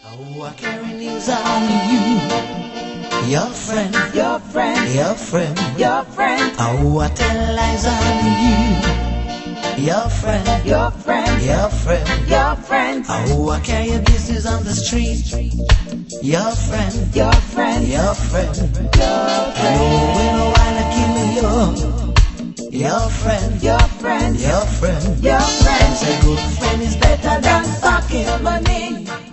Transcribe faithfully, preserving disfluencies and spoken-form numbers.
Oh, I carry news on you, your friend, your friend, your friend, your friend. Oh, I tell lies on you, your friend, your friend, your friend, your friend. Oh, I carry your business on the street, your friend, your friend, your friend, your friend. Oh, we don't wanna kill you, your friend, your friend, your friend, your friend. Say good friend is better than pocket money.